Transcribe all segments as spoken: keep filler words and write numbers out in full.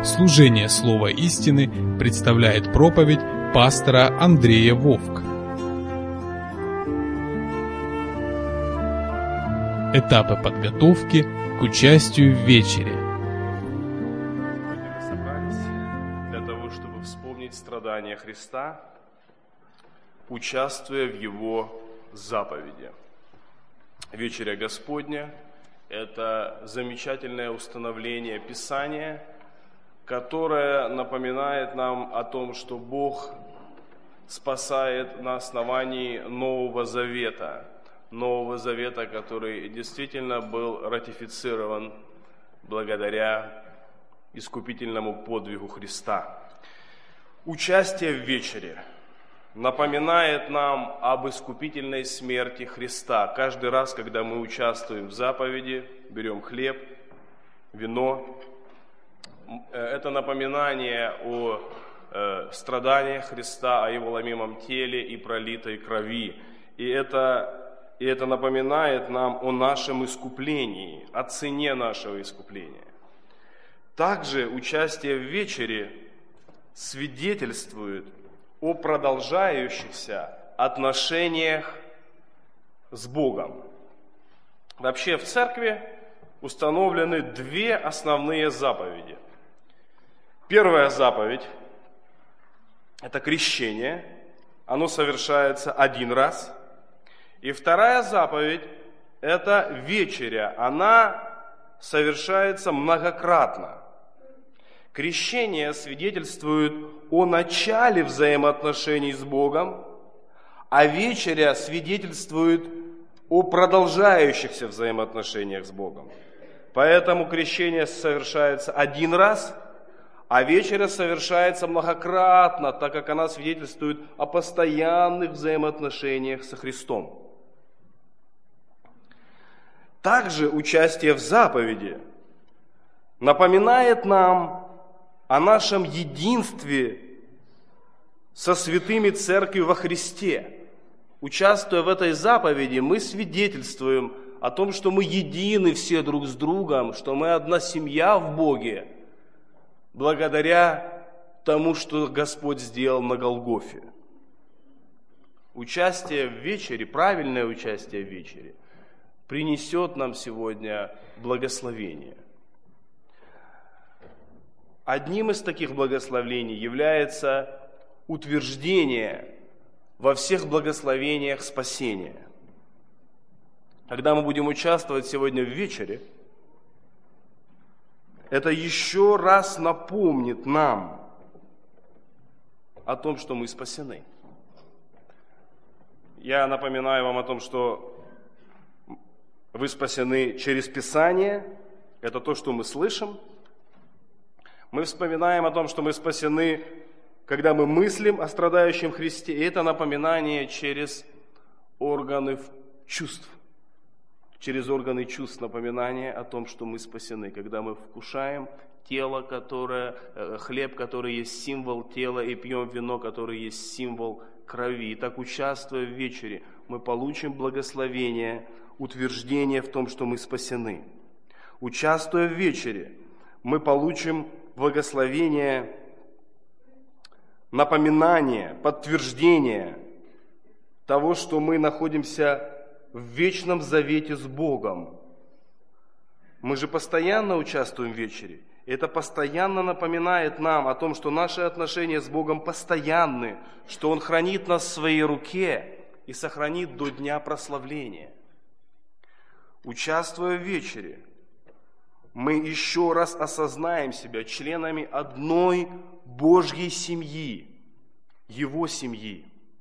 Служение Слова истины представляет проповедь пастора Андрея Вовк. Этапы подготовки к участию в вечере. Сегодня мы собрались для того, чтобы вспомнить страдания Христа, участвуя в Его заповеди. Вечеря Господня – это замечательное установление Писания, которое напоминает нам о том, что Бог спасает на основании Нового Завета, Нового Завета, который действительно был ратифицирован благодаря искупительному подвигу Христа. Участие в вечере напоминает нам об искупительной смерти Христа. Каждый раз, когда мы участвуем в заповеди, берем хлеб, вино, это напоминание о э, страданиях Христа, о Его ломимом теле и пролитой крови. И это, и это напоминает нам о нашем искуплении, о цене нашего искупления. Также участие в вечере свидетельствует о продолжающихся отношениях с Богом. Вообще в церкви установлены две основные заповеди. Первая заповедь – это крещение, оно совершается один раз. И вторая заповедь – это вечеря, она совершается многократно. Крещение свидетельствует о начале взаимоотношений с Богом, а вечеря свидетельствует о продолжающихся взаимоотношениях с Богом. Поэтому крещение совершается один раз, а вечеря совершается многократно, так как она свидетельствует о постоянных взаимоотношениях со Христом. Также участие в заповеди напоминает нам о нашем единстве со святыми Церковью во Христе. Участвуя в этой заповеди, мы свидетельствуем о том, что мы едины все друг с другом, что мы одна семья в Боге, благодаря тому, что Господь сделал на Голгофе. Участие в вечере, правильное участие в вечере, принесет нам сегодня благословение. Одним из таких благословений является утверждение во всех благословениях спасения. Когда мы будем участвовать сегодня в вечере, это еще раз напомнит нам о том, что мы спасены. Я напоминаю вам о том, что вы спасены через Писание, это то, что мы слышим. Мы вспоминаем о том, что мы спасены, когда мы мыслим о страдающем Христе, и это напоминание через органы чувств. Через органы чувств напоминание о том, что мы спасены, когда мы вкушаем тело, которое, хлеб, который есть символ тела, и пьем вино, которое есть символ крови. И так, участвуя в вечере, мы получим благословение, утверждение в том, что мы спасены. Участвуя в вечере, мы получим благословение, напоминание, подтверждение того, что мы находимся в вечном завете с Богом. Мы же постоянно участвуем в вечере. Это постоянно напоминает нам о том, что наши отношения с Богом постоянны, что Он хранит нас в Своей руке и сохранит до дня прославления. Участвуя в вечере, мы еще раз осознаем себя членами одной Божьей семьи, Его семьи.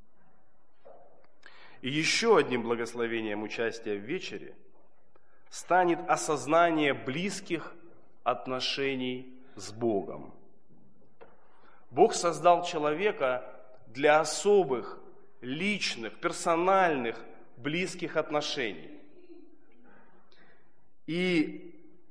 И еще одним благословением участия в вечере станет осознание близких отношений с Богом. Бог создал человека для особых, личных, персональных, близких отношений. И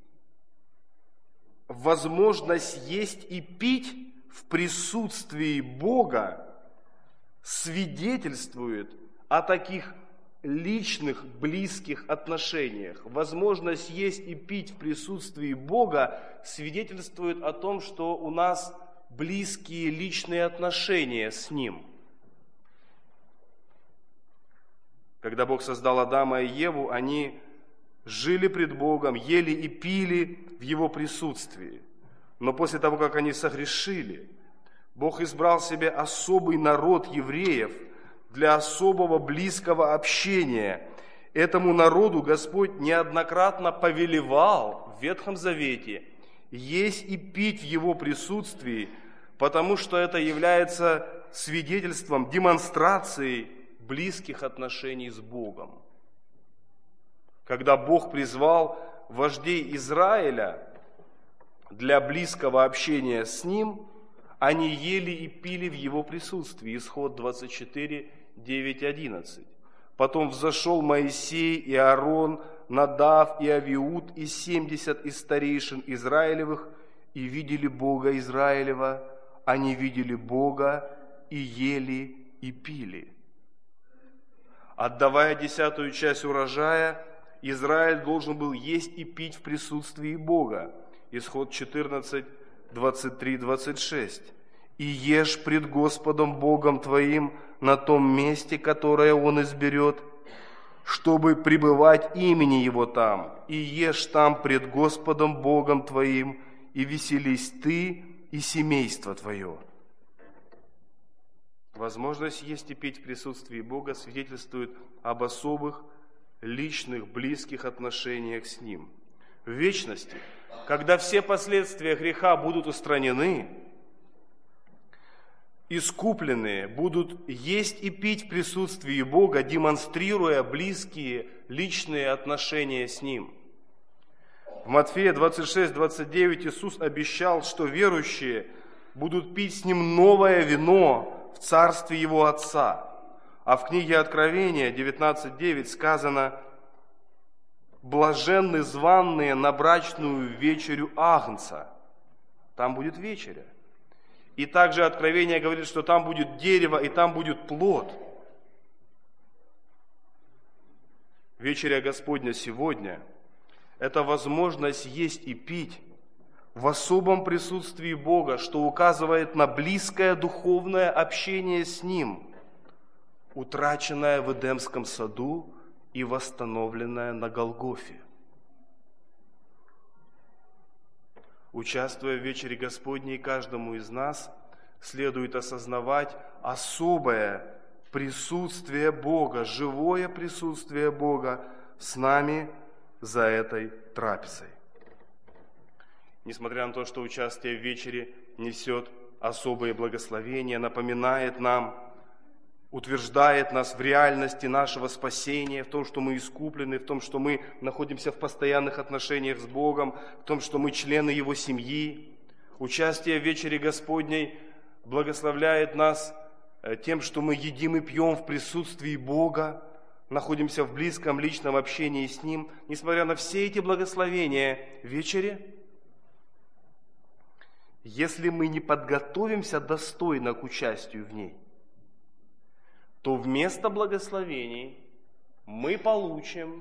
возможность есть и пить в присутствии Бога свидетельствует о таких личных, близких отношениях. Возможность есть и пить в присутствии Бога свидетельствует о том, что у нас близкие личные отношения с Ним. Когда Бог создал Адама и Еву, они жили пред Богом, ели и пили в Его присутствии. Но после того, как они согрешили, Бог избрал себе особый народ евреев для особого близкого общения. Этому народу Господь неоднократно повелевал в Ветхом Завете есть и пить в Его присутствии, потому что это является свидетельством, демонстрацией близких отношений с Богом. Когда Бог призвал вождей Израиля для близкого общения с Ним, они ели и пили в Его присутствии. Исход двадцать четыре, девять, одиннадцать. Потом взошел Моисей и Аарон, Надав и Авиуд и семьдесят из старейшин Израилевых, и видели Бога Израилева. Они видели Бога и ели и пили. Отдавая десятую часть урожая, Израиль должен был есть и пить в присутствии Бога. Исход четырнадцать, двадцать три, двадцать шесть. «И ешь пред Господом Богом твоим на том месте, которое Он изберет, чтобы пребывать имени Его там, и ешь там пред Господом Богом твоим, и веселись ты и семейство твое». Возможность есть и пить в присутствии Бога свидетельствует об особых, личных, близких отношениях с Ним. В вечности, когда все последствия греха будут устранены, искупленные будут есть и пить в присутствии Бога, демонстрируя близкие, личные отношения с Ним. В Матфея двадцать шесть, двадцать девять Иисус обещал, что верующие будут пить с Ним новое вино в царстве Его Отца. А в книге Откровения девятнадцать девять сказано: «Блаженны званные на брачную вечерю Агнца». Там будет вечеря. И также Откровение говорит, что там будет дерево и там будет плод. Вечеря Господня сегодня – это возможность есть и пить в особом присутствии Бога, что указывает на близкое духовное общение с Ним, утраченное в Эдемском саду и восстановленное на Голгофе. Участвуя в вечере Господней, каждому из нас следует осознавать особое присутствие Бога, живое присутствие Бога с нами за этой трапезой. Несмотря на то, что участие в вечере несет особые благословения, напоминает нам, утверждает нас в реальности нашего спасения, в том, что мы искуплены, в том, что мы находимся в постоянных отношениях с Богом, в том, что мы члены Его семьи. Участие в вечере Господней благословляет нас тем, что мы едим и пьем в присутствии Бога, находимся в близком личном общении с Ним. Несмотря на все эти благословения в вечере, если мы не подготовимся достойно к участию в ней, то вместо благословений мы получим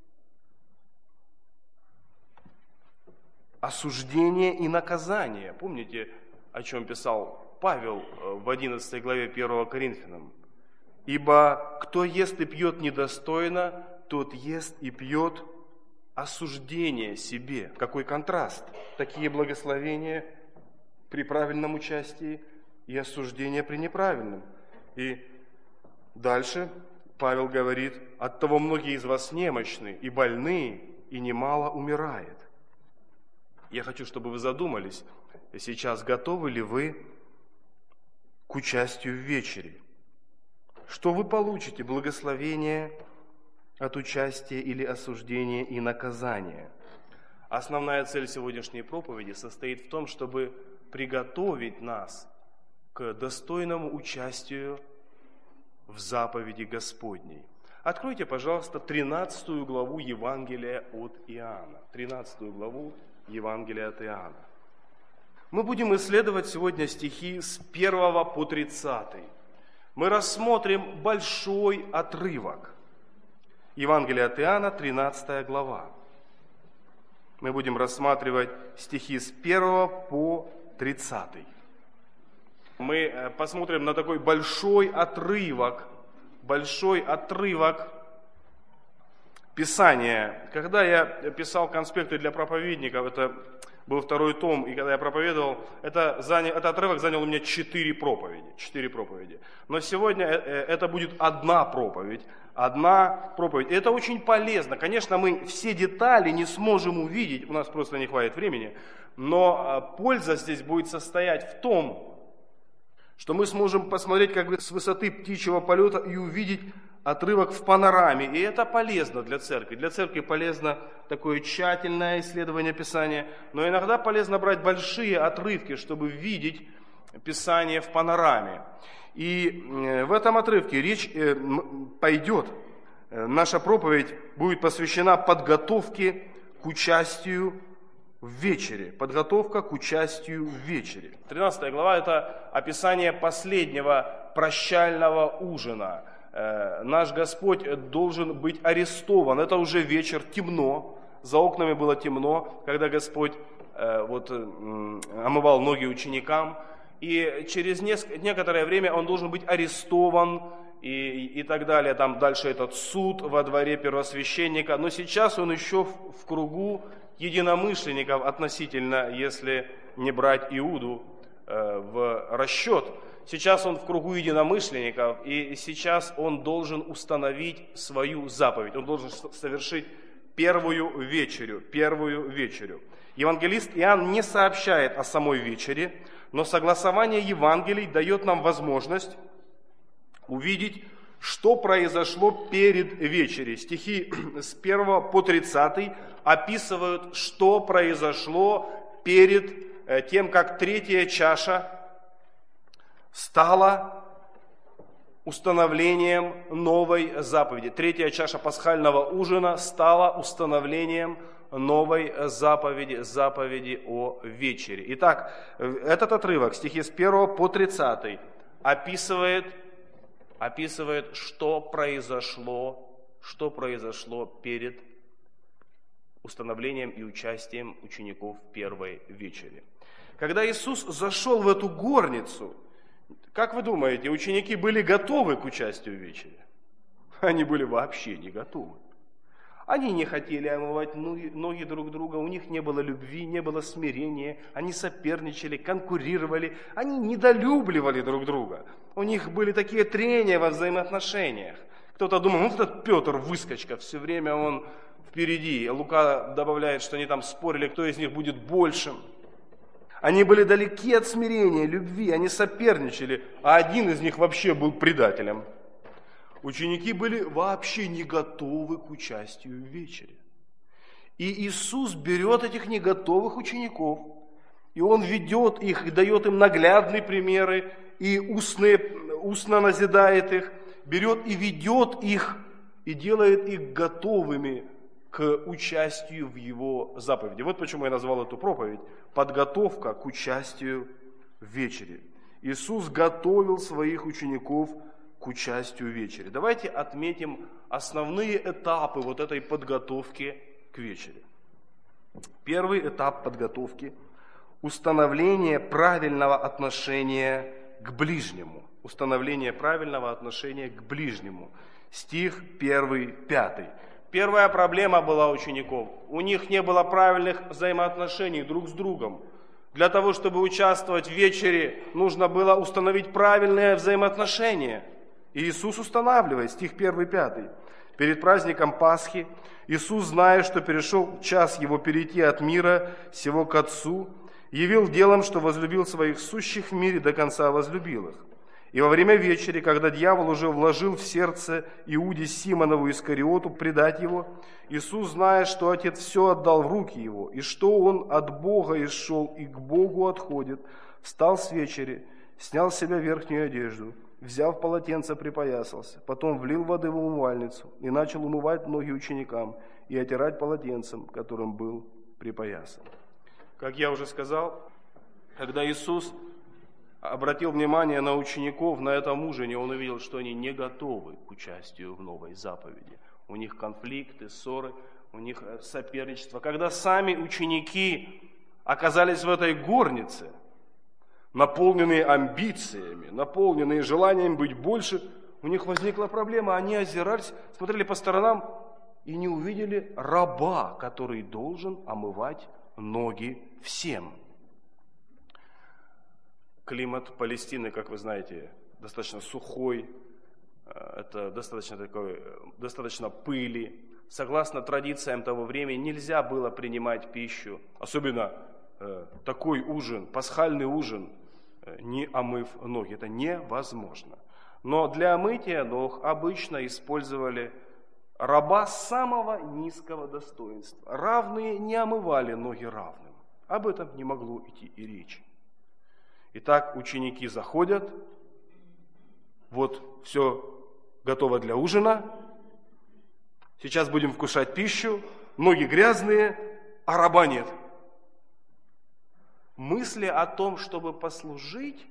осуждение и наказание. Помните, о чем писал Павел в одиннадцатой главе первого Коринфянам? «Ибо кто ест и пьет недостойно, тот ест и пьет осуждение себе». Какой контраст! Такие благословения при правильном участии и осуждение при неправильном. И дальше Павел говорит: «Оттого многие из вас немощны и больны, и немало умирает». Я хочу, чтобы вы задумались сейчас, готовы ли вы к участию в вечере? Что вы получите? Благословение от участия или осуждения и наказания? Основная цель сегодняшней проповеди состоит в том, чтобы приготовить нас к достойному участию в заповеди Господней. Откройте, пожалуйста, тринадцатую главу Евангелия от Иоанна. тринадцатую главу Евангелия от Иоанна. Мы будем исследовать сегодня стихи с первого по тридцатый. Мы рассмотрим большой отрывок. Евангелие от Иоанна, тринадцатая глава. Мы будем рассматривать стихи с первого по тридцатый. Мы посмотрим на такой большой отрывок, большой отрывок Писания. Когда я писал конспекты для проповедников, это был второй том, и когда я проповедовал, это занял, этот отрывок занял у меня четыре проповеди, четыре проповеди. Но сегодня это будет одна проповедь, одна проповедь. И это очень полезно. Конечно, мы все детали не сможем увидеть, у нас просто не хватит времени, но польза здесь будет состоять в том, что мы сможем посмотреть как бы с высоты птичьего полета и увидеть отрывок в панораме. И это полезно для церкви. Для церкви полезно такое тщательное исследование Писания, но иногда полезно брать большие отрывки, чтобы видеть Писание в панораме. И в этом отрывке речь пойдет, наша проповедь будет посвящена подготовке к участию в вечере. Подготовка к участию в вечере. тринадцатая глава – это описание последнего прощального ужина. Наш Господь должен быть арестован. Это уже вечер, темно. За окнами было темно, когда Господь вот, омывал ноги ученикам. И через некоторое время Он должен быть арестован и, и так далее. Там дальше этот суд во дворе первосвященника. Но сейчас Он еще в, в кругу единомышленников относительно, если не брать Иуду э, в расчет. Сейчас он в кругу единомышленников, и сейчас он должен установить свою заповедь. Он должен совершить первую вечерю, первую вечерю. Евангелист Иоанн не сообщает о самой вечере, но согласование Евангелий дает нам возможность увидеть, что произошло перед вечерей. Стихи с первого по тридцатый описывают, что произошло перед тем, как третья чаша стала установлением новой заповеди. Третья чаша пасхального ужина стала установлением новой заповеди, заповеди о вечере. Итак, этот отрывок, стихи с первого по тридцатый, описывает описывает, что произошло, что произошло перед установлением и участием учеников в первой вечере. Когда Иисус зашел в эту горницу, как вы думаете, ученики были готовы к участию в вечере? Они были вообще не готовы. Они не хотели омывать ноги, ноги друг друга, у них не было любви, не было смирения, они соперничали, конкурировали, они недолюбливали друг друга. У них были такие трения во взаимоотношениях. Кто-то думал, ну этот Петр выскочка, все время он впереди. Лука добавляет, что они там спорили, кто из них будет большим. Они были далеки от смирения, любви, они соперничали, а один из них вообще был предателем. Ученики были вообще не готовы к участию в вечере. И Иисус берет этих не готовых учеников, и Он ведет их, и дает им наглядные примеры, и устные, устно назидает их, берет и ведет их, и делает их готовыми к участию в Его заповеди. Вот почему я назвал эту проповедь «Подготовка к участию в вечере». Иисус готовил своих учеников к участию в вечере. Давайте отметим основные этапы вот этой подготовки к вечере. Первый этап подготовки – установление правильного отношения к ближнему. Установление правильного отношения к ближнему. Стих первый, пятый. Первая проблема была у учеников. У них не было правильных взаимоотношений друг с другом. Для того, чтобы участвовать в вечере, нужно было установить правильные взаимоотношения. И Иисус устанавливает, стих первый, пятый. Перед праздником Пасхи Иисус, зная, что перешел час Его перейти от мира сего к Отцу, явил делом, что возлюбил своих сущих в мире, до конца возлюбил их. И во время вечери, когда дьявол уже вложил в сердце Иуде Симонову Искариоту предать его, Иисус, зная, что Отец все отдал в руки его, и что он от Бога исшел и к Богу отходит, встал с вечери, снял с себя верхнюю одежду, взяв полотенце, припоясался, потом влил воды в умывальницу и начал умывать ноги ученикам и отирать полотенцем, которым был припоясан. Как я уже сказал, когда Иисус обратил внимание на учеников на этом ужине, Он увидел, что они не готовы к участию в новой заповеди. у них конфликты, ссоры, у них соперничество. Когда сами ученики оказались в этой горнице, наполненные амбициями, наполненные желанием быть больше, у них возникла проблема. Они озирались, смотрели по сторонам и не увидели раба, который должен омывать ноги всем. Климат Палестины, как вы знаете, достаточно сухой, это достаточно, такой, достаточно пыли. Согласно традициям того времени, нельзя было принимать пищу, особенно э, такой ужин, пасхальный ужин, э, не омыв ноги. Это невозможно. Но для омытия ног обычно использовали раба самого низкого достоинства. Равные не омывали ноги равным. Об этом не могло идти и речи. Итак, ученики заходят, вот все готово для ужина, сейчас будем вкушать пищу, ноги грязные, а раба нет. Мысли о том, чтобы послужить,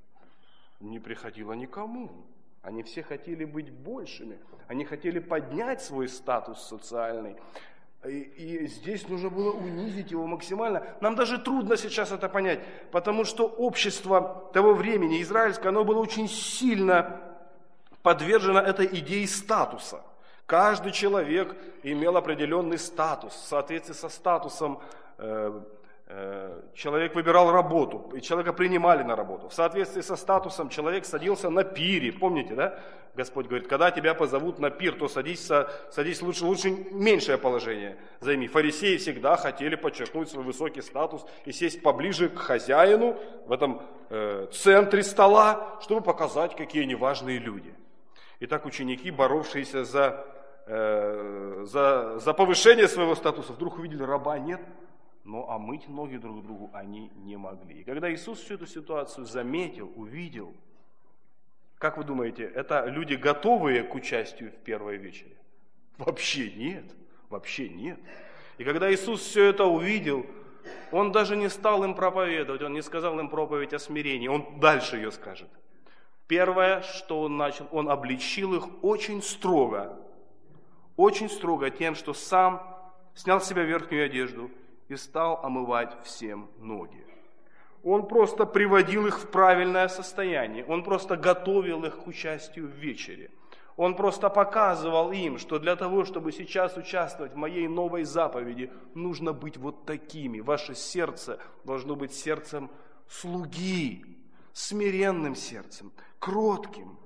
не приходило никому. Они все хотели быть большими, они хотели поднять свой статус социальный. И, и здесь нужно было унизить его максимально. Нам даже трудно сейчас это понять, потому что общество того времени, израильское, оно было очень сильно подвержено этой идее статуса. Каждый человек имел определенный статус. В соответствии со статусом э, э, человек выбирал работу, и человека принимали на работу. В соответствии со статусом человек садился на пире. Помните, да? Господь говорит, когда тебя позовут на пир, то садись, садись лучше, лучше меньшее положение займи. Фарисеи всегда хотели подчеркнуть свой высокий статус и сесть поближе к хозяину в этом э, центре стола, чтобы показать, какие они важные люди. Итак, ученики, боровшиеся за, э, за, за повышение своего статуса, вдруг увидели, раба нет, но омыть ноги друг другу они не могли. И когда Иисус всю эту ситуацию заметил, увидел, как вы думаете, это люди, готовые к участию в первой вечере? Вообще нет, вообще нет. И когда Иисус все это увидел, Он даже не стал им проповедовать, Он не сказал им проповедь о смирении, Он дальше ее скажет. Первое, что Он начал, Он обличил их очень строго, очень строго тем, что сам снял с себя верхнюю одежду и стал омывать всем ноги. Он просто приводил их в правильное состояние, Он просто готовил их к участию в вечере. Он просто показывал им, что для того, чтобы сейчас участвовать в моей новой заповеди, нужно быть вот такими. Ваше сердце должно быть сердцем слуги, смиренным сердцем, кротким.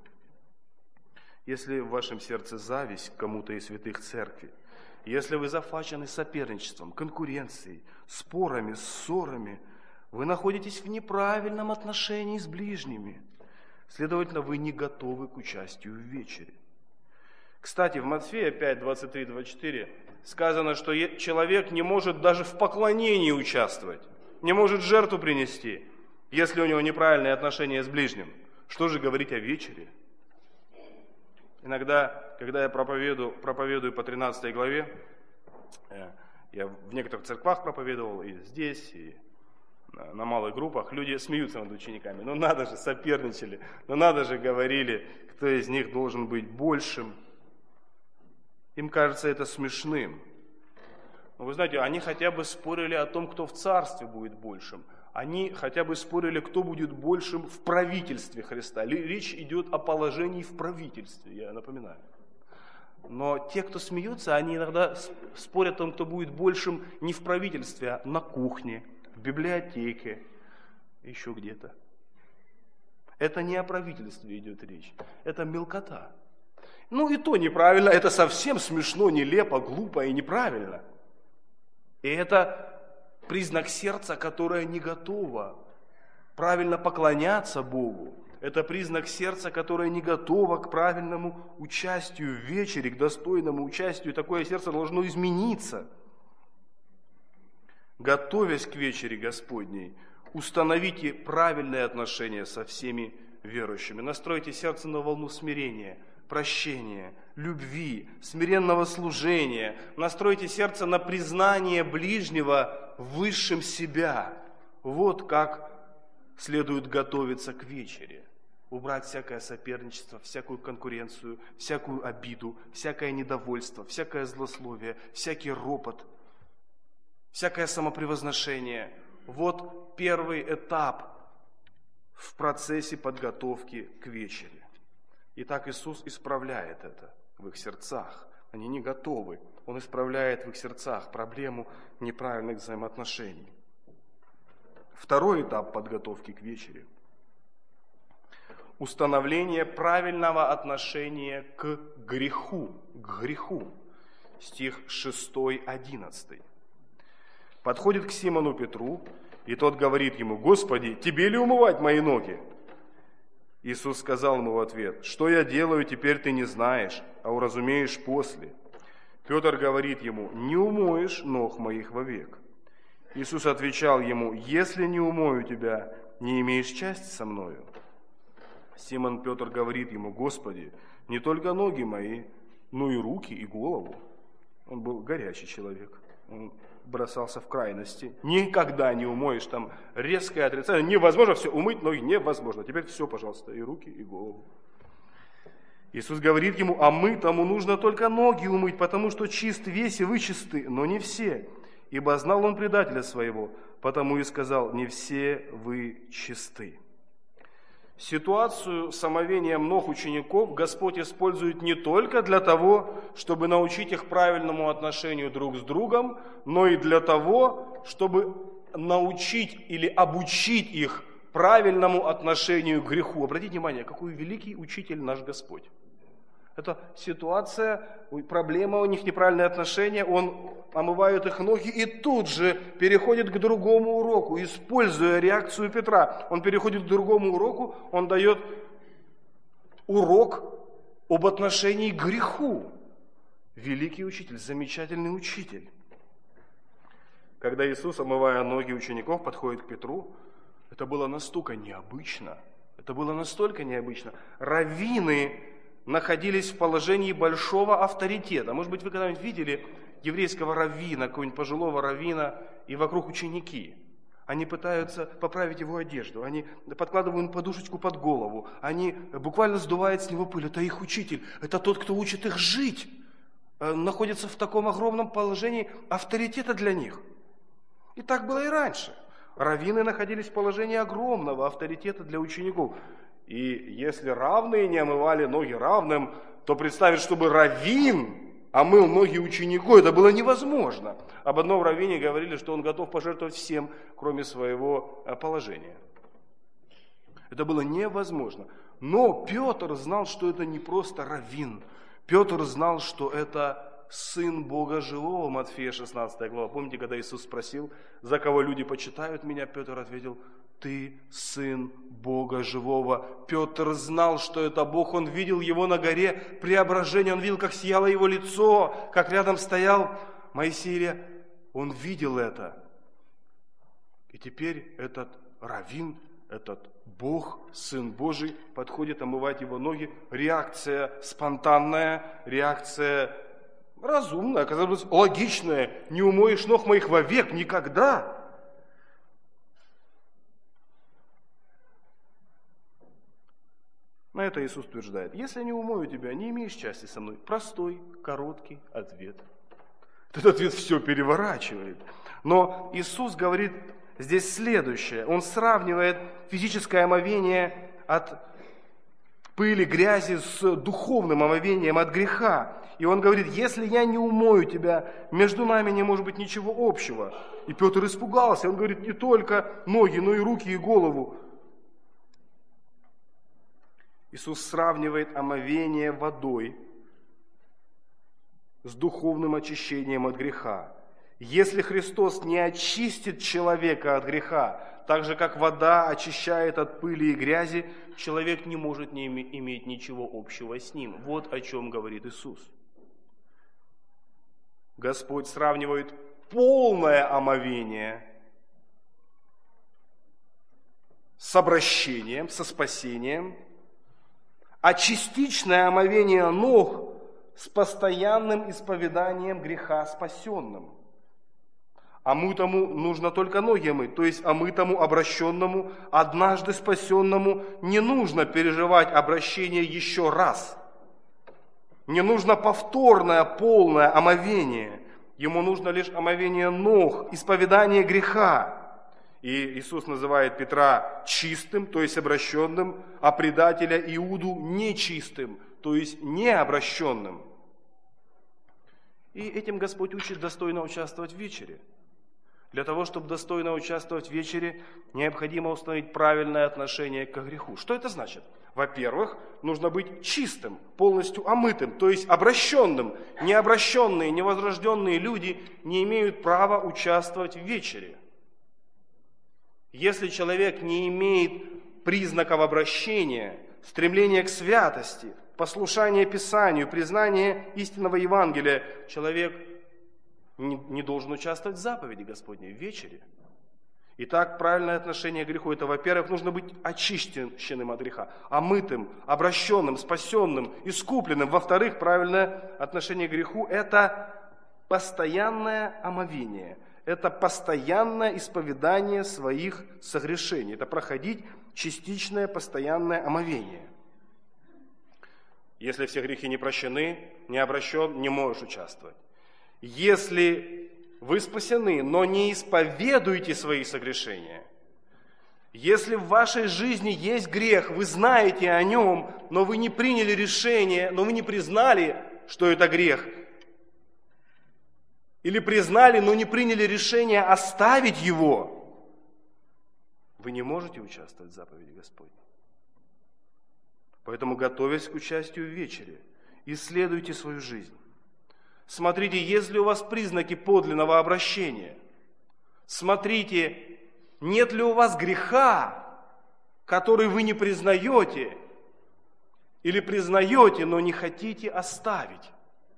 Если в вашем сердце зависть к кому-то из святых церкви, если вы захвачены соперничеством, конкуренцией, спорами, ссорами, вы находитесь в неправильном отношении с ближними. Следовательно, вы не готовы к участию в вечере. Кстати, в Матфея пять, двадцать три, двадцать четыре сказано, что человек не может даже в поклонении участвовать, не может жертву принести, если у него неправильные отношения с ближним. Что же говорить о вечере? Иногда, когда я проповедую, проповедую по тринадцатой главе, я в некоторых церквах проповедовал, и здесь, и на малых группах, люди смеются над учениками. Ну надо же, соперничали, ну надо же, говорили, кто из них должен быть большим. Им кажется это смешным. Но вы знаете, они хотя бы спорили о том, кто в царстве будет большим. Они хотя бы спорили, кто будет большим в правительстве Христа. Речь идет о положении в правительстве, я напоминаю. Но те, кто смеются, они иногда спорят о том, кто будет большим не в правительстве, а на кухне, в библиотеке, еще где-то. Это не о правительстве идет речь, это мелкота. Ну и то неправильно, это совсем смешно, нелепо, глупо и неправильно. И это признак сердца, которое не готово правильно поклоняться Богу. Это признак сердца, которое не готово к правильному участию в вечере, к достойному участию. Такое сердце должно измениться. Готовясь к вечере Господней, установите правильные отношения со всеми верующими. Настройте сердце на волну смирения, прощения, любви, смиренного служения. Настройте сердце на признание ближнего высшим себя. Вот как следует готовиться к вечере. убрать всякое соперничество, всякую конкуренцию, всякую обиду, всякое недовольство, всякое злословие, всякий ропот, всякое самопревозношение. Вот первый этап в процессе подготовки к вечере. Итак, Иисус исправляет это в их сердцах. Они не готовы. Он исправляет в их сердцах проблему неправильных взаимоотношений. Второй этап подготовки к вечере. Установление правильного отношения к греху. К греху. Стих шесть, одиннадцать. Подходит к Симону Петру, и тот говорит ему: «Господи, тебе ли умывать мои ноги?» Иисус сказал ему в ответ: «Что я делаю, теперь ты не знаешь, а уразумеешь после». Петр говорит ему: «Не умоешь ног моих вовек». Иисус отвечал ему: «Если не умою тебя, не имеешь части со мною». Симон Петр говорит ему: «Господи, не только ноги мои, но и руки, и голову». Он был горячий человек, он бросался в крайности. Никогда не умоешь, там резкое отрицание. Невозможно все, умыть ноги невозможно. Теперь все, пожалуйста, и руки, и голову. Иисус говорит ему: «А мы тому нужно только ноги умыть, потому что чист весь, и вы чисты, но не все. Ибо знал он предателя своего, потому и сказал: не все вы чисты». Ситуацию с омовением ног учеников Господь использует не только для того, чтобы научить их правильному отношению друг с другом, но и для того, чтобы научить или обучить их правильному отношению к греху. Обратите внимание, какой великий учитель наш Господь. Это ситуация, проблема, у них неправильные отношения, он омывает их ноги и тут же переходит к другому уроку, используя реакцию Петра. Он переходит к другому уроку, он дает урок об отношении к греху. Великий учитель, замечательный учитель. Когда Иисус, омывая ноги учеников, подходит к Петру, это было настолько необычно, это было настолько необычно. Раввины находились в положении большого авторитета. Может быть, вы когда-нибудь видели еврейского раввина, какого-нибудь пожилого раввина, и вокруг ученики. Они пытаются поправить его одежду, они подкладывают ему подушечку под голову, они буквально сдувают с него пыль. Это их учитель, это тот, кто учит их жить, находится в таком огромном положении авторитета для них. И так было и раньше. Раввины находились в положении огромного авторитета для учеников. И если равные не омывали ноги равным, то представить, чтобы раввин омыл ноги ученику, это было невозможно. Об одном раввине говорили, что он готов пожертвовать всем, кроме своего положения. Это было невозможно. Но Петр знал, что это не просто раввин. Петр знал, что это Сын Бога Живого, Матфея шестнадцатая глава. Помните, когда Иисус спросил: за кого люди почитают меня? Петр ответил: ты Сын Бога Живого. Петр знал, что это Бог. Он видел Его на горе преображения. Он видел, как сияло Его лицо, как рядом стоял Моисей. Он видел это. И теперь этот раввин, этот Бог, Сын Божий, подходит омывать его ноги. Реакция спонтанная, реакция разумная, казалось, логичная. Не умоешь ног моих вовек, никогда. На это Иисус утверждает: если не умою тебя, не имеешь части со мной. Простой, короткий ответ. Этот ответ все переворачивает. Но Иисус говорит здесь следующее. Он сравнивает физическое омовение от пыли, грязи с духовным омовением от греха. И он говорит: если я не умою тебя, между нами не может быть ничего общего. И Петр испугался. Он говорит: не только ноги, но и руки, и голову. Иисус сравнивает омовение водой с духовным очищением от греха. Если Христос не очистит человека от греха, так же, как вода очищает от пыли и грязи, человек не может не иметь ничего общего с ним. Вот о чем говорит Иисус. Господь сравнивает полное омовение с обращением, со спасением, а частичное омовение ног с постоянным исповеданием греха спасенным. Омытому нужно только ноги мыть, то есть омытому, обращенному, однажды спасенному не нужно переживать обращение еще раз. Не нужно повторное, полное омовение. Ему нужно лишь омовение ног, исповедание греха. И Иисус называет Петра чистым, то есть обращенным, а предателя Иуду нечистым, то есть необращенным. И этим Господь учит достойно участвовать в вечере. Для того, чтобы достойно участвовать в вечере, необходимо установить правильное отношение к греху. Что это значит? Во-первых, нужно быть чистым, полностью омытым, то есть обращенным. Необращенные, невозрожденные люди не имеют права участвовать в вечере. Если человек не имеет признаков обращения, стремления к святости, послушания Писанию, признания истинного Евангелия, человек не, не должен участвовать в заповеди Господней, в вечере. Итак, правильное отношение к греху – это, во-первых, нужно быть очищенным от греха, омытым, обращенным, спасенным, искупленным. Во-вторых, правильное отношение к греху – это постоянное омовение, это постоянное исповедание своих согрешений, это проходить частичное постоянное омовение. Если все грехи не прощены, не обращен, не можешь участвовать. Если вы спасены, но не исповедуете свои согрешения, если в вашей жизни есть грех, вы знаете о нем, но вы не приняли решение, но вы не признали, что это грех, или признали, но не приняли решение оставить его, вы не можете участвовать в заповеди Господней. Поэтому, готовясь к участию в вечере, исследуйте свою жизнь. Смотрите, есть ли у вас признаки подлинного обращения. Смотрите, нет ли у вас греха, который вы не признаете, или признаете, но не хотите оставить.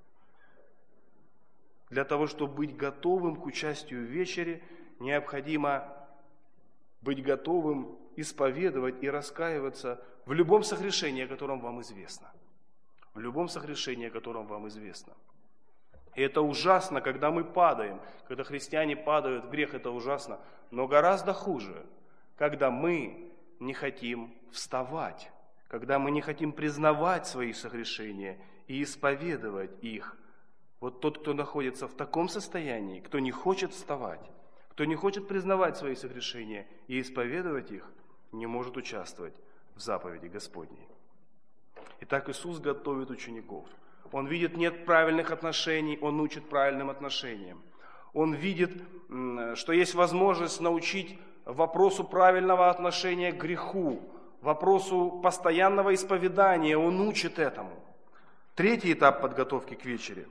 Для того, чтобы быть готовым к участию в вечере, необходимо быть готовым исповедовать и раскаиваться в любом согрешении, о котором вам известно. В любом согрешении, о котором вам известно. И это ужасно, когда мы падаем, когда христиане падают в грех, это ужасно. Но гораздо хуже, когда мы не хотим вставать, когда мы не хотим признавать свои согрешения и исповедовать их. Вот тот, кто находится в таком состоянии, кто не хочет вставать, кто не хочет признавать свои согрешения и исповедовать их, не может участвовать в заповеди Господней. Итак, Иисус готовит учеников. Он видит, нет правильных отношений, Он учит правильным отношениям. Он видит, что есть возможность научить вопросу правильного отношения к греху, вопросу постоянного исповедания. Он учит этому. Третий этап подготовки к вечере.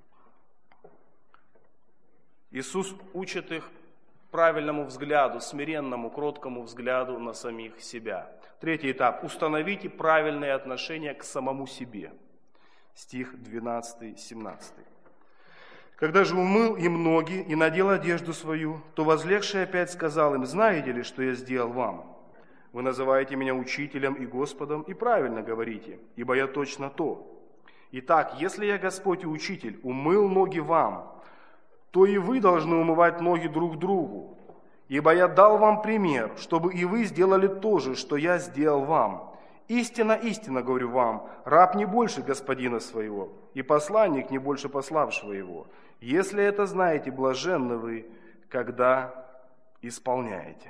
Иисус учит их правильному взгляду, смиренному, кроткому взгляду на самих себя. Третий этап. Установите правильные отношения к самому себе. Стих двенадцатый семнадцатый. Когда же умыл им ноги и надел одежду свою, то возлегший опять сказал им: знаете ли, что я сделал вам? Вы называете меня учителем и Господом, и правильно говорите, ибо я точно то. Итак, если я Господь и учитель, умыл ноги вам, то и вы должны умывать ноги друг другу. Ибо я дал вам пример, чтобы и вы сделали то же, что я сделал вам. Истинно, истинно говорю вам, раб не больше господина своего, и посланник не больше пославшего его. Если это знаете, блаженны вы, когда исполняете.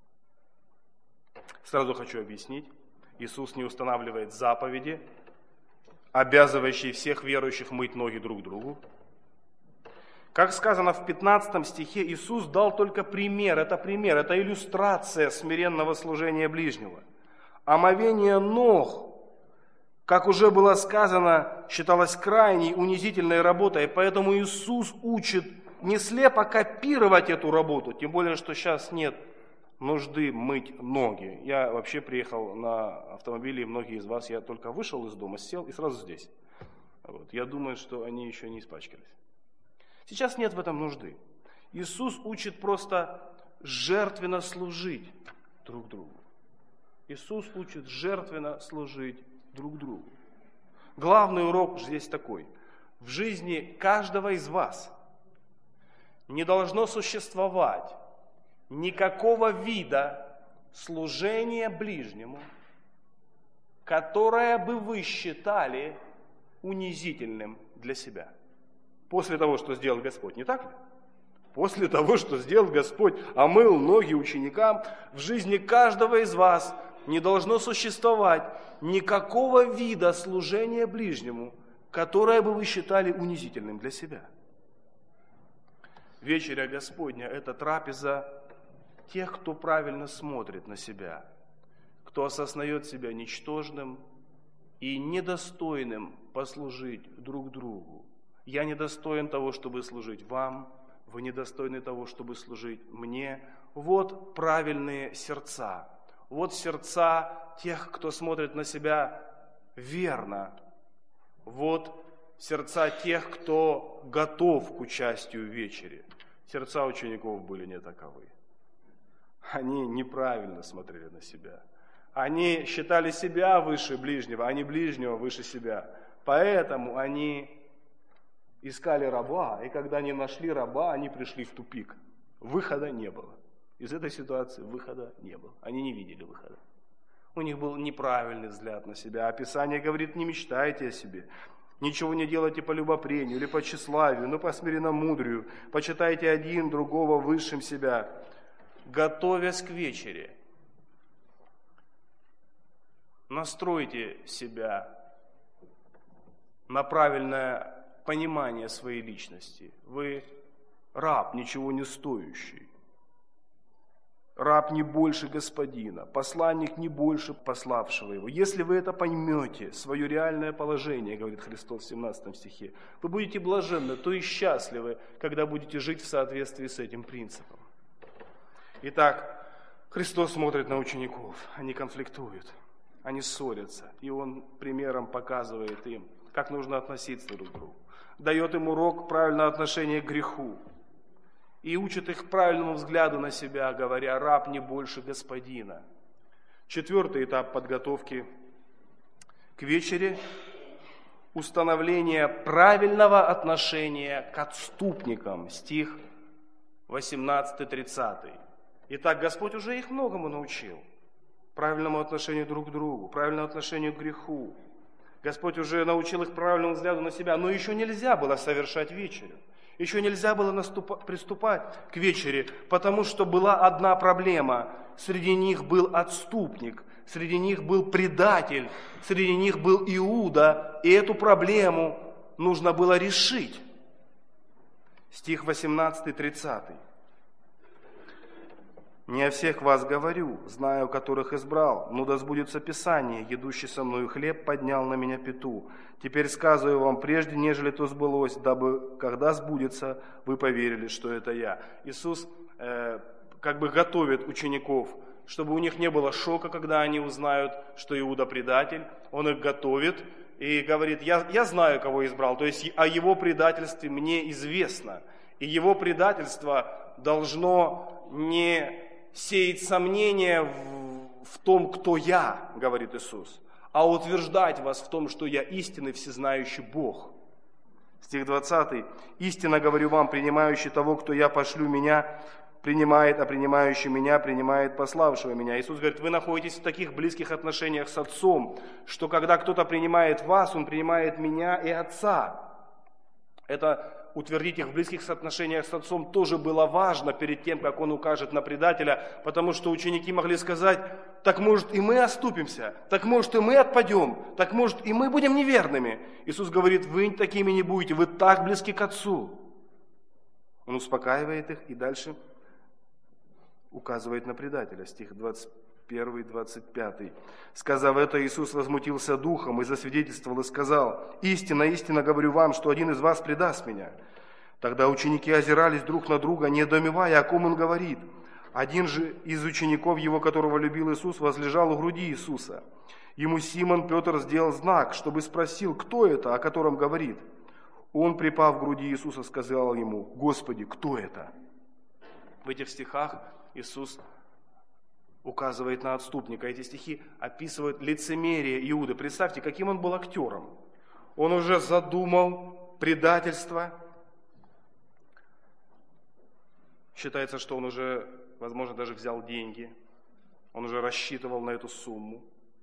Сразу хочу объяснить, Иисус не устанавливает заповеди, обязывающие всех верующих мыть ноги друг другу. Как сказано в пятнадцатом стихе, Иисус дал только пример, это пример, это иллюстрация смиренного служения ближнего. Омовение ног, как уже было сказано, считалось крайней унизительной работой, поэтому Иисус учит не слепо копировать эту работу, тем более, что сейчас нет нужды мыть ноги. Я вообще приехал на автомобиле, и многие из вас, я только вышел из дома, сел и сразу здесь. Вот. Я думаю, что они еще не испачкались. Сейчас нет в этом нужды. Иисус учит просто жертвенно служить друг другу. Иисус учит жертвенно служить друг другу. Главный урок здесь такой. В жизни каждого из вас, не должно существовать никакого вида служения ближнему, которое бы вы считали унизительным для себя. После того, что сделал Господь, не так ли? После того, что сделал Господь, омыл ноги ученикам, в жизни каждого из вас не должно существовать никакого вида служения ближнему, которое бы вы считали унизительным для себя. Вечеря Господня – это трапеза тех, кто правильно смотрит на себя, кто осознает себя ничтожным и недостойным послужить друг другу. Я недостоин того, чтобы служить вам, вы недостойны того, чтобы служить мне. Вот правильные сердца. Вот сердца тех, кто смотрит на себя верно. Вот сердца тех, кто готов к участию в вечере. Сердца учеников были не таковы. Они неправильно смотрели на себя. Они считали себя выше ближнего, а не ближнего выше себя. Поэтому они искали раба, и когда они нашли раба, они пришли в тупик. Выхода не было. Из этой ситуации выхода не было. Они не видели выхода. У них был неправильный взгляд на себя. А Писание говорит: не мечтайте о себе. Ничего не делайте по любопрению или по тщеславию, но по смиренномудрию. Почитайте один другого высшим себя, готовясь к вечере. Настройте себя на правильное понимание своей личности. Вы раб, ничего не стоящий. Раб не больше господина, посланник не больше пославшего его. Если вы это поймете, свое реальное положение, говорит Христос в семнадцатом стихе, вы будете блаженны, то и счастливы, когда будете жить в соответствии с этим принципом. Итак, Христос смотрит на учеников, они конфликтуют, они ссорятся, и Он примером показывает им, как нужно относиться друг к другу. Дает им урок правильного отношения к греху. И учит их правильному взгляду на себя, говоря: раб не больше господина. Четвертый этап подготовки к вечере – установление правильного отношения к отступникам. Стих восемнадцатый-тридцатый. Итак, Господь уже их многому научил. Правильному отношению друг к другу, правильному отношению к греху. Господь уже научил их правильному взгляду на себя, но еще нельзя было совершать вечерю. Еще нельзя было наступать, приступать к вечере, потому что была одна проблема. Среди них был отступник, среди них был предатель, среди них был Иуда, и эту проблему нужно было решить. Стих восемнадцатый-тридцатый. «Не о всех вас говорю, знаю, которых избрал, но да сбудется Писание, едущий со мною хлеб поднял на меня пяту. Теперь сказываю вам прежде, нежели то сбылось, дабы, когда сбудется, вы поверили, что это я». Иисус э, как бы готовит учеников, чтобы у них не было шока, когда они узнают, что Иуда предатель. Он их готовит и говорит: я, я знаю, кого избрал, то есть о его предательстве мне известно. И его предательство должно не сеять сомнения в, в том, кто я, говорит Иисус, а утверждать вас в том, что я истинный всезнающий Бог. Стих двадцатый. «Истинно говорю вам, принимающий того, кто я пошлю меня, принимает, а принимающий меня принимает пославшего меня». Иисус говорит: вы находитесь в таких близких отношениях с Отцом, что когда кто-то принимает вас, он принимает меня и Отца. Это утвердить их в близких отношениях с Отцом тоже было важно перед тем, как Он укажет на предателя, потому что ученики могли сказать: так может и мы оступимся, так может и мы отпадем, так может и мы будем неверными. Иисус говорит: вы такими не будете, вы так близки к Отцу. Он успокаивает их и дальше указывает на предателя. Стих двадцать первый двадцать пятый. «Сказав это, Иисус возмутился духом и засвидетельствовал и сказал: истинно, истинно говорю вам, что один из вас предаст меня». Тогда ученики озирались друг на друга, недоумевая, о ком он говорит. Один же из учеников его, которого любил Иисус, возлежал у груди Иисуса. Ему Симон Петр сделал знак, чтобы спросил, кто это, о котором говорит. Он, припав к груди Иисуса, сказал ему: «Господи, кто это?» В этих стихах Иисус указывает на отступника. Эти стихи описывают лицемерие Иуды. Представьте, каким он был актером. Он уже задумал предательство. Считается, что он уже, возможно, даже взял деньги. Он уже рассчитывал на эту сумму.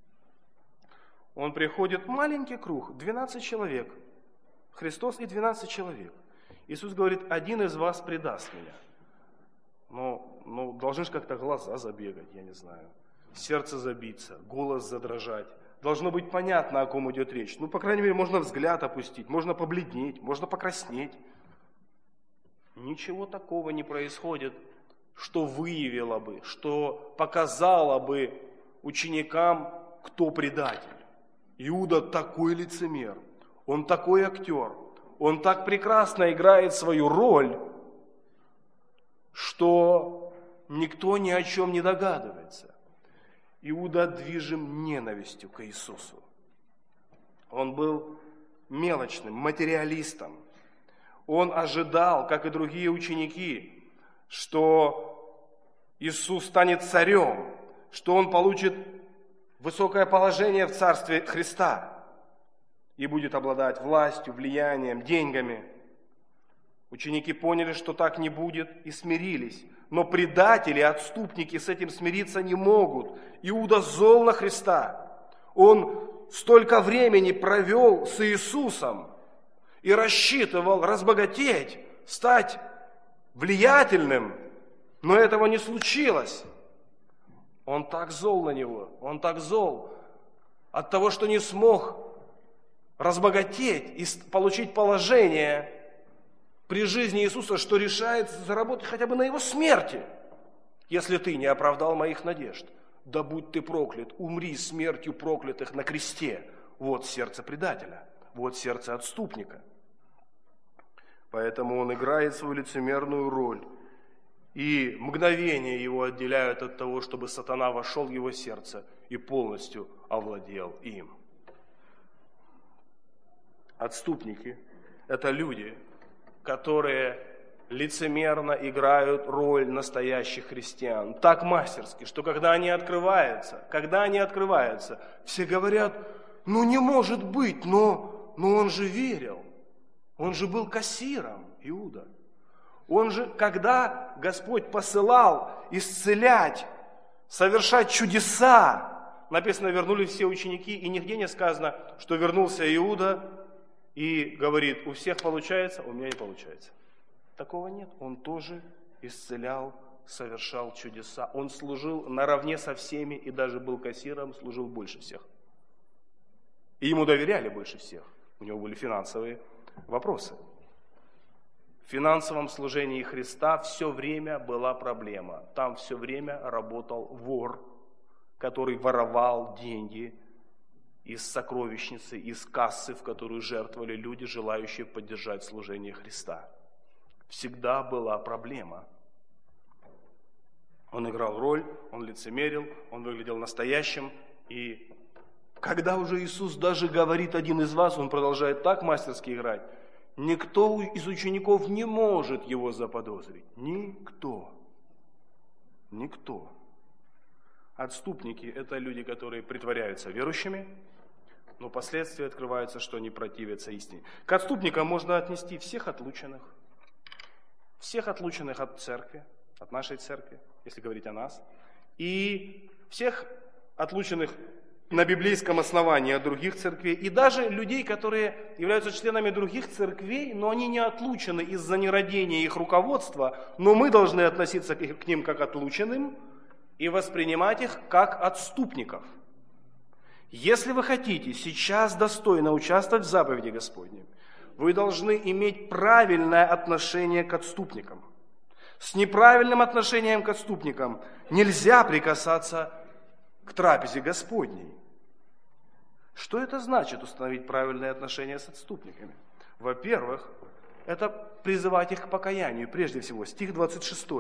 Он приходит, маленький круг, двенадцать человек. Христос и двенадцать человек. Иисус говорит, один из вас предаст меня. Но, ну, должны же как-то глаза забегать, я не знаю. Сердце забиться, голос задрожать. Должно быть понятно, о ком идет речь. Ну, по крайней мере, можно взгляд опустить, можно побледнеть, можно покраснеть. Ничего такого не происходит, что выявило бы, что показало бы ученикам, кто предатель. Иуда такой лицемер, он такой актер, он так прекрасно играет свою роль, что никто ни о чем не догадывается. Иуда движим ненавистью к Иисусу. Он был мелочным, материалистом. Он ожидал, как и другие ученики, что Иисус станет царем, что он получит высокое положение в Царстве Христа и будет обладать властью, влиянием, деньгами. Ученики поняли, что так не будет, и смирились. Но предатели, отступники с этим смириться не могут. Иуда зол на Христа. Он столько времени провел с Иисусом и рассчитывал разбогатеть, стать влиятельным, но этого не случилось. Он так зол на него, он так зол от того, что не смог разбогатеть и получить положение при жизни Иисуса, что решает заработать хотя бы на его смерти. Если ты не оправдал моих надежд, да будь ты проклят, умри смертью проклятых на кресте. Вот сердце предателя, вот сердце отступника. Поэтому он играет свою лицемерную роль. И мгновения его отделяют от того, чтобы сатана вошел в его сердце и полностью овладел им. Отступники – это люди, которые лицемерно играют роль настоящих христиан. Так мастерски, что когда они открываются, когда они открываются, все говорят, ну не может быть, но, но он же верил, он же был кассиром, Иуда. Он же, когда Господь посылал исцелять, совершать чудеса, написано, вернулись все ученики, и нигде не сказано, что вернулся Иуда и говорит, у всех получается, у меня не получается. Такого нет. Он тоже исцелял, совершал чудеса. Он служил наравне со всеми и даже был кассиром, служил больше всех. И ему доверяли больше всех. У него были финансовые вопросы. В финансовом служении Христа все время была проблема. Там все время работал вор, который воровал деньги из сокровищницы, из кассы, в которую жертвовали люди, желающие поддержать служение Христа. Всегда была проблема. Он играл роль, он лицемерил, он выглядел настоящим. И когда уже Иисус даже говорит один из вас, он продолжает так мастерски играть, никто из учеников не может его заподозрить. Никто. Никто. Отступники – это люди, которые притворяются верующими, но впоследствии открывается, что они противятся истине. К отступникам можно отнести всех отлученных, всех отлученных от церкви, от нашей церкви, если говорить о нас, и всех отлученных на библейском основании от других церквей, и даже людей, которые являются членами других церквей, но они не отлучены из-за нерадения их руководства, но мы должны относиться к ним как отлученным и воспринимать их как отступников. Если вы хотите сейчас достойно участвовать в заповеди Господней, вы должны иметь правильное отношение к отступникам. С неправильным отношением к отступникам нельзя прикасаться к трапезе Господней. Что это значит, установить правильные отношения с отступниками? Во-первых, это призывать их к покаянию. Прежде всего, стих двадцать шесть.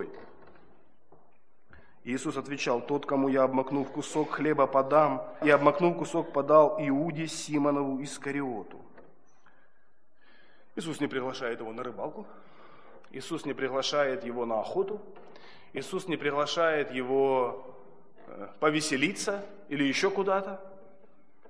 Иисус отвечал, тот, кому я, обмакнув кусок хлеба, подам, и обмакнув кусок, подал Иуде Симонову Искариоту. Иисус не приглашает его на рыбалку, Иисус не приглашает его на охоту, Иисус не приглашает его повеселиться или еще куда-то.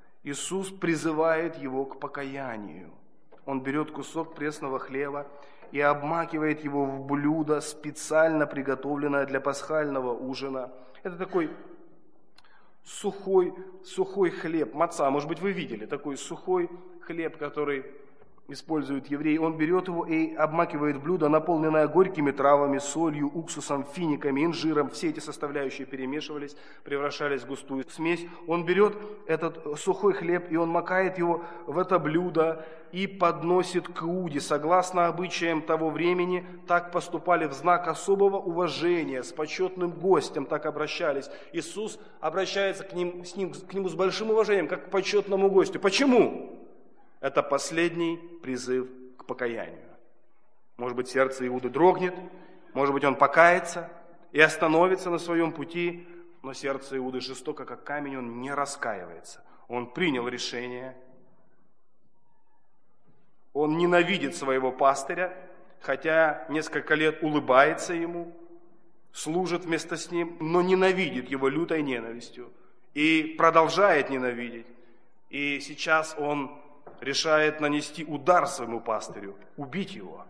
Иисус призывает его к покаянию. Он берет кусок пресного хлеба и обмакивает его в блюдо, специально приготовленное для пасхального ужина. Это такой сухой, сухой хлеб, маца, может быть, вы видели, такой сухой хлеб, который используют евреи. Он берет его и обмакивает в блюдо, наполненное горькими травами, солью, уксусом, финиками, инжиром. Все эти составляющие перемешивались, превращались в густую смесь. Он берет этот сухой хлеб, и он макает его в это блюдо и подносит к Иуде. Согласно обычаям того времени, так поступали в знак особого уважения, с почетным гостем так обращались. Иисус обращается к, ним, с ним, к нему с большим уважением, как к почетному гостю. Почему? Это последний призыв к покаянию. Может быть, сердце Иуды дрогнет, может быть, он покается и остановится на своем пути, но сердце Иуды жестоко, как камень, он не раскаивается. Он принял решение, он ненавидит своего пастыря, хотя несколько лет улыбается ему, служит вместо с ним, но ненавидит его лютой ненавистью и продолжает ненавидеть. И сейчас он решает нанести удар своему пастырю, убить его.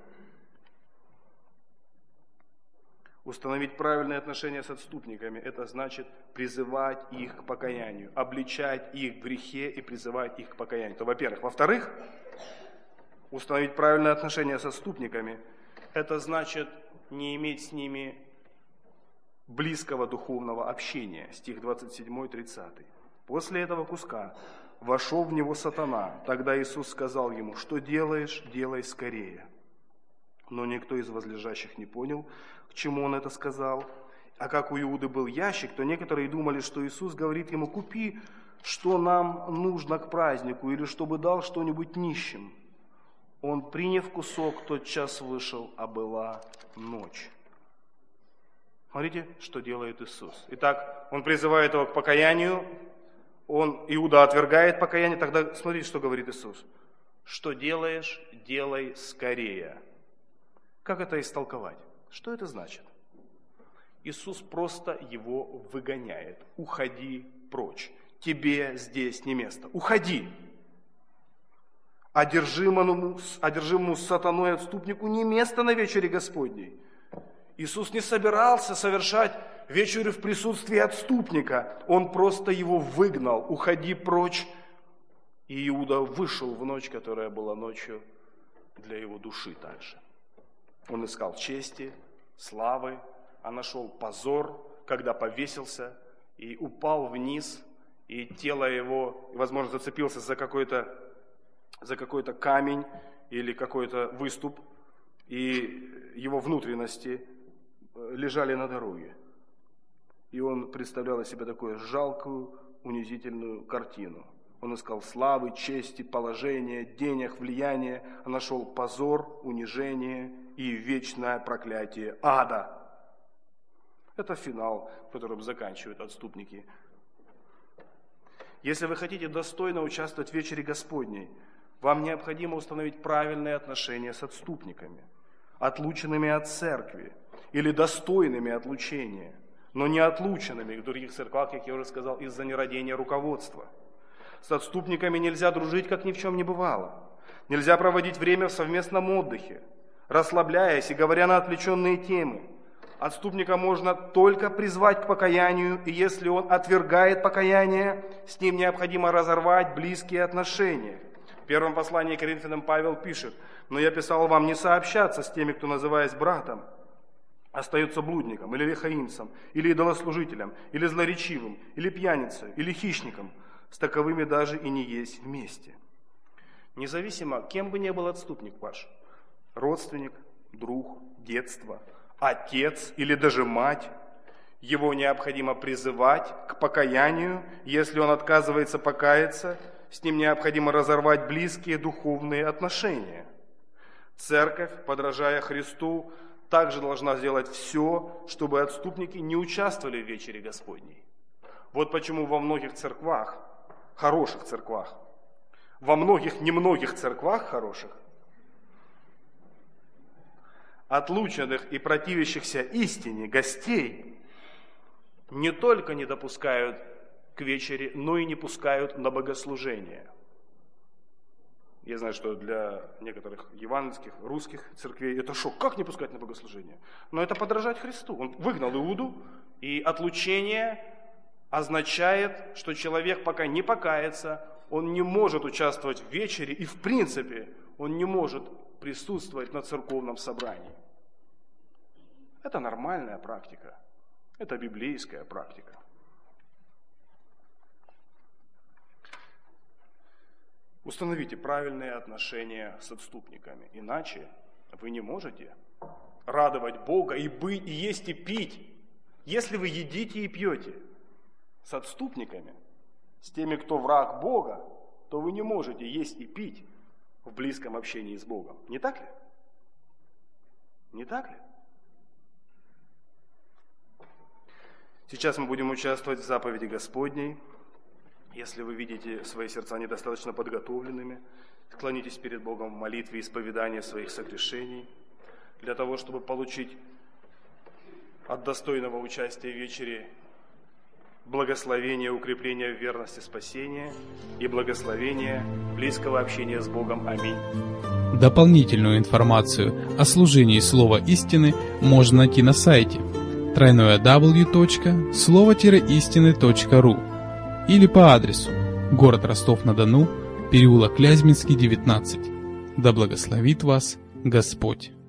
Установить правильные отношения с отступниками – это значит призывать их к покаянию, обличать их в грехе и призывать их к покаянию. То, во-первых. Во-вторых, установить правильные отношения с отступниками – это значит не иметь с ними близкого духовного общения. Стих двадцать семь тридцать. После этого куска вошел в него сатана. Тогда Иисус сказал ему: что делаешь, делай скорее. Но никто из возлежащих не понял, к чему он это сказал. А как у Иуды был ящик, то некоторые думали, что Иисус говорит ему: купи, что нам нужно к празднику, или чтобы дал что-нибудь нищим. Он, приняв кусок, тотчас вышел, а была ночь. Смотрите, что делает Иисус. Итак, он призывает его к покаянию. Он, Иуда отвергает покаяние, тогда смотрите, что говорит Иисус. Что делаешь, делай скорее. Как это истолковать? Что это значит? Иисус просто его выгоняет. Уходи прочь. Тебе здесь не место. Уходи. Одержимому, одержимому сатаной отступнику не место на вечере Господней. Иисус не собирался совершать вечерю в присутствии отступника. Он просто его выгнал. Уходи прочь. И Иуда вышел в ночь, которая была ночью для его души также. Он искал чести, славы, а нашел позор, когда повесился и упал вниз, и тело его, возможно, зацепился за какой-то, за какой-то камень или какой-то выступ, и его внутренности лежали на дороге. И он представлял из себя такую жалкую, унизительную картину. Он искал славы, чести, положения, денег, влияния, а нашел позор, унижение и вечное проклятие ада. Это финал, которым заканчивают отступники. Если вы хотите достойно участвовать в вечере Господней, вам необходимо установить правильные отношения с отступниками, отлученными от церкви или достойными отлучения, но не отлученными в других церквах, как я уже сказал, из-за нерадения руководства. С отступниками нельзя дружить, как ни в чем не бывало. Нельзя проводить время в совместном отдыхе, расслабляясь и говоря на отвлеченные темы. Отступника можно только призвать к покаянию, и если он отвергает покаяние, с ним необходимо разорвать близкие отношения. В первом послании к Коринфянам Павел пишет: «Но я писал вам не сообщаться с теми, кто, называясь братом, остается блудником, или лихаимцем, или идолослужителем, или злоречивым, или пьяницей, или хищником. С таковыми даже и не есть вместе». Независимо, кем бы ни был отступник ваш, родственник, друг, детство, отец или даже мать, его необходимо призывать к покаянию. Если он отказывается покаяться, с ним необходимо разорвать близкие духовные отношения. Церковь, подражая Христу, также должна сделать все, чтобы отступники не участвовали в вечере Господней. Вот почему во многих церквах, хороших церквах, во многих немногих церквах хороших, отлученных и противящихся истине гостей не только не допускают к вечере, но и не пускают на богослужение. Я знаю, что для некоторых евангельских, русских церквей это шок. Как не пускать на богослужение? Но это подражать Христу. Он выгнал Иуду, и отлучение означает, что человек пока не покается, он не может участвовать в вечере, и в принципе он не может присутствовать на церковном собрании. Это нормальная практика. Это библейская практика. Установите правильные отношения с отступниками, иначе вы не можете радовать Бога и быть, и есть, и пить. Если вы едите и пьете с отступниками, с теми, кто враг Бога, то вы не можете есть и пить в близком общении с Богом. Не так ли? Не так ли? Сейчас мы будем участвовать в заповеди Господней. Если вы видите свои сердца недостаточно подготовленными, склонитесь перед Богом в молитве и исповедании своих согрешений, для того, чтобы получить от достойного участия в вечере благословение, укрепление в верности спасения и благословение близкого общения с Богом. Аминь. Дополнительную информацию о служении Слова Истины можно найти на сайте дабл ю дабл ю дабл ю точка слово истины точка ру или по адресу город Ростов-на-Дону, переулок Клязьминский, девятнадцать. Да благословит вас Господь!